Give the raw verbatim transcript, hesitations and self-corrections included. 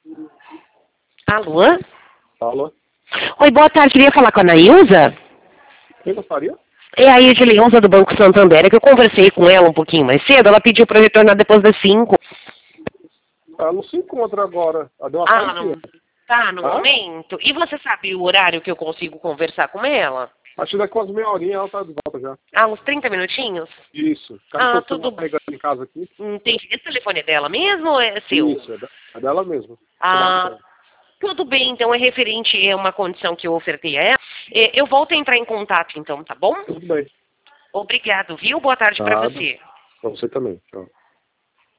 Alô? Alô? Oi, boa tarde. Queria falar com a Nailza? Quem gostaria? É a Edileuza do Banco Santander, é que eu conversei com ela um pouquinho mais cedo. Ela pediu para retornar depois das cinco. Ela não se encontra agora. Ela deu uma Ah, saidinha. não tá no Hã? momento? E você sabe o horário que eu consigo conversar com ela? Acho que daqui umas meia horinha ela tá de volta já. Ah, uns trinta minutinhos? Isso. Ah, Ah, tudo bem. carregando em casa aqui. Entendi. Esse telefone é dela mesmo ou é seu? Isso, é, da, é dela mesmo. Ah, tudo bem. Então é referente a uma condição que eu ofertei a ela. É, Eu volto a entrar em contato então, tá bom? Tudo bem. Obrigado, viu? Boa tarde para Nada. você. Pra você também. Tchau.